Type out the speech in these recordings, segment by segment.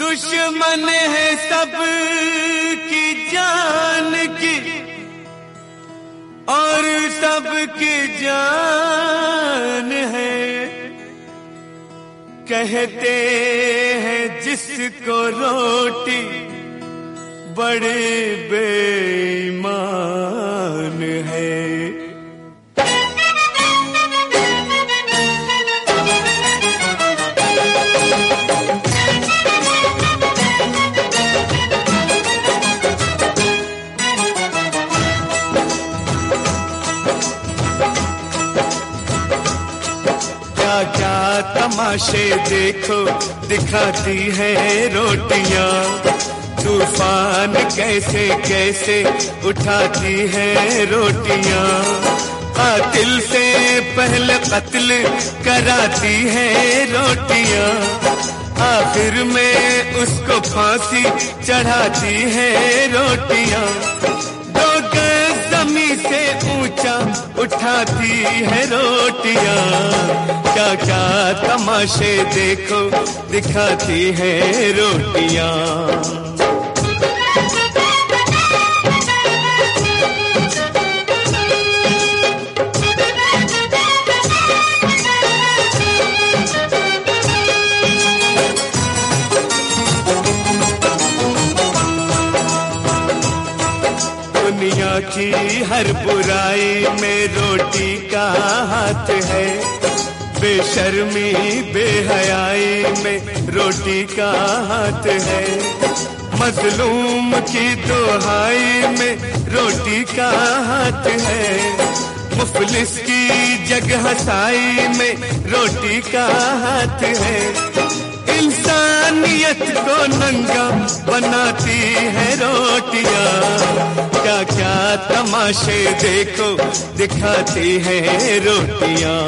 दुश्मन है सब की जान की और सब की जान है। कहते हैं जिसको रोटी बड़े बेईमान है। क्या तमाशे देखो दिखाती है रोटियां, तूफान कैसे कैसे उठाती है रोटियां। कातिल से पहले कत्ल कराती है रोटियां, आखिर में उसको फांसी चढ़ाती है रोटियां। दो गज ज़मीन से ऊंचा उठाती है रोटियां। क्या क्या तमाशे देखो दिखाती है रोटियां। दुनिया की हर बुराई में रोटी का हाथ है, बेशर्मी बेहयाई में रोटी का हाथ है। मजलूम की दुहाई में रोटी का हाथ है, मुफलिस की जगह हसाई में रोटी का हाथ है। इंसानियत को नंगा बनाती है रोटियां। क्या क्या तमाशे देखो दिखाती है रोटियां।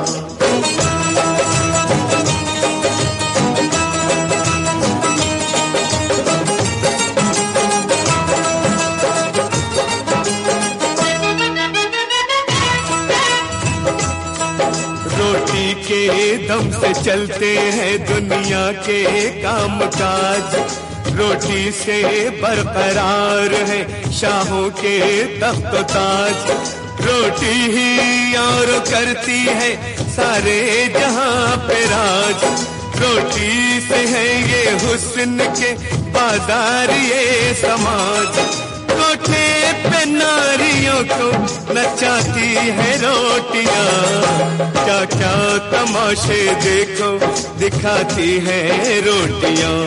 रोटी के दम से चलते हैं दुनिया के काम काज, रोटी से बरकरार है शाहों के तख्त ताज। रोटी ही और करती है सारे जहां पे राज, रोटी से है ये हुस्न के बाजार ये समाज। कोठे पे नारियों को नचाती है रोटियां। क्या क्या तमाशे देखो दिखाती है रोटियां।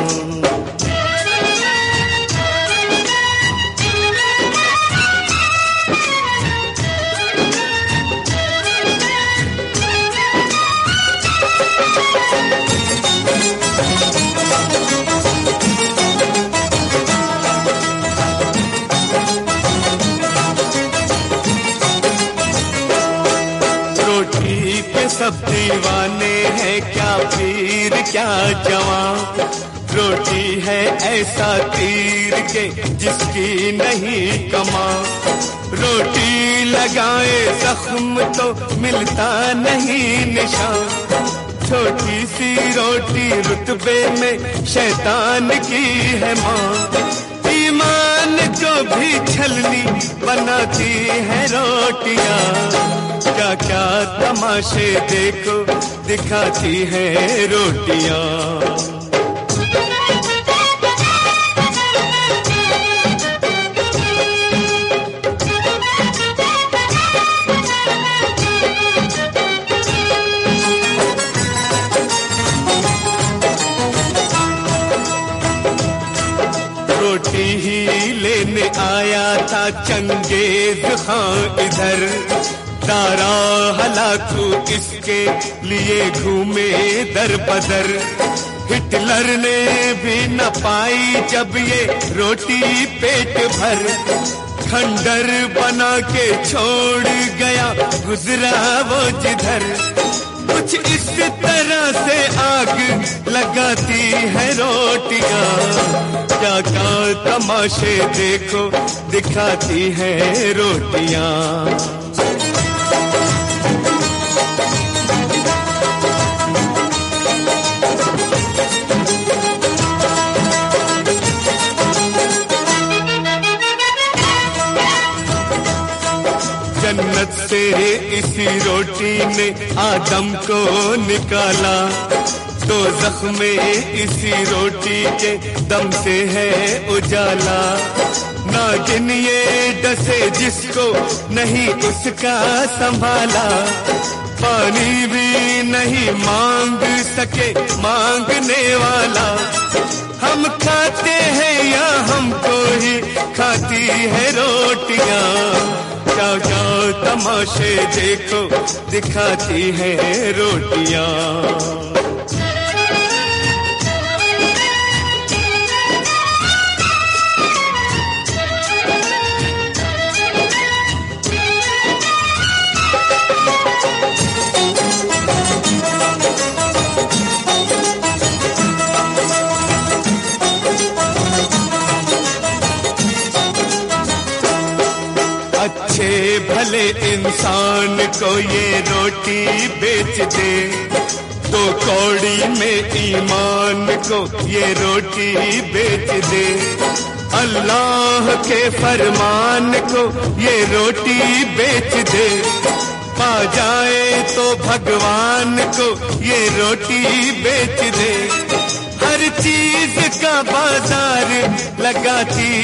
सब दीवाने हैं क्या पीर क्या जवां, रोटी है ऐसा तीर के जिसकी नहीं कमा। रोटी लगाए जख्म तो मिलता नहीं निशान, छोटी सी रोटी रुतबे में शैतान की है माँ। ईमान को भी छलनी बनाती है रोटियां। क्या क्या तमाशे देखो दिखाती है रोटियां। रोटी ही लेने आया था चंगेज खां इधर, दारा हलाकू इसके लिए घूमे दर बदर। हिटलर ने भी न पाई जब ये रोटी पेट भर, खंडर बना के छोड़ गया गुजरा वो जिधर। कुछ इस तरह से आग लगाती है रोटियां। क्या क्या तमाशे देखो दिखाती है रोटियां। इसी रोटी ने आदम को निकाला, दोज़ख में इसी रोटी के दम से है उजाला। नागिन ये डसे जिसको नहीं उसका संभाला, पानी भी नहीं मांग सके मांगने वाला। हम खाते हैं या हमको ही खाती है रोटियां, क्या क्या तमाशे देखो दिखाती है रोटियां। अच्छे भले इंसान को ये रोटी बेच दे, तो कौड़ी में ईमान को ये रोटी बेच दे। अल्लाह के फरमान को ये रोटी बेच दे, पा जाए तो भगवान को ये रोटी बेच दे। हर चीज का बाजार लगाती